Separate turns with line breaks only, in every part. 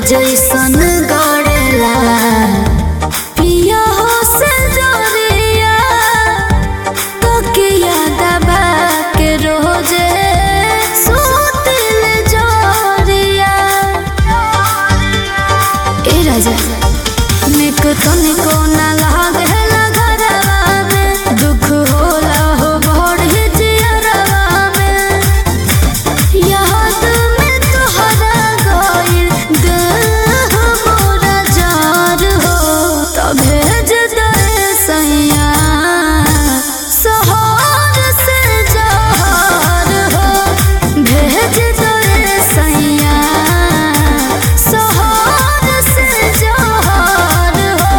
जैसन गड़ेला पिया हो से जोरिया तो के याद बा के रोजे सुतिल जोरिया। ए राजा निक तनिको ना लागेला घरवा में दुख होला हो बड़ी जियरवा में याद में तोहरा गइल देह मोरा जार हो तो भेज दे सैया शहर से जहर हो भेज दे सैया शहर से जहर हो।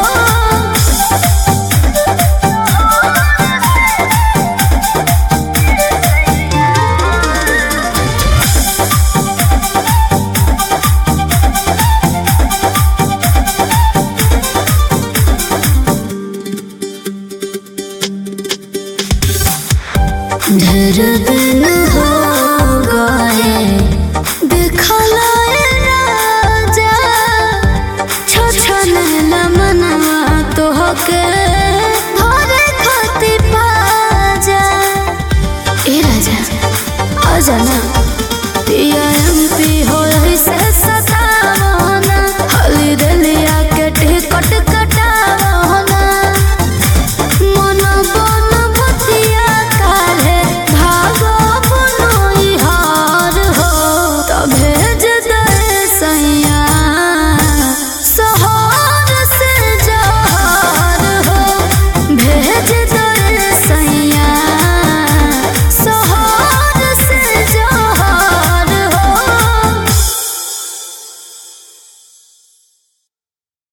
ढेर दिन हो गए देखला राजा छछनेला मनवा तोहके धरे खातिर पाजा। ए राजा आजा ना।